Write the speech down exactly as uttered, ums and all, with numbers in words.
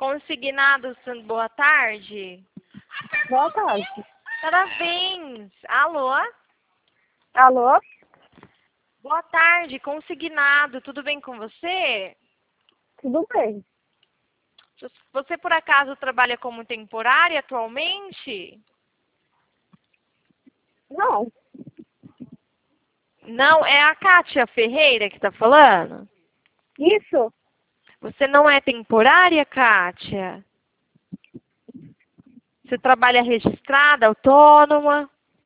Consignado, boa tarde. Boa tarde. Parabéns. Alô? Alô? Boa tarde, consignado. Tudo bem com você? Tudo bem. Você, por acaso, trabalha como temporária atualmente? Não. Não, é a Kátia Ferreira que está falando? Isso? Você não é temporária, Kátia? Você trabalha registrada, autônoma?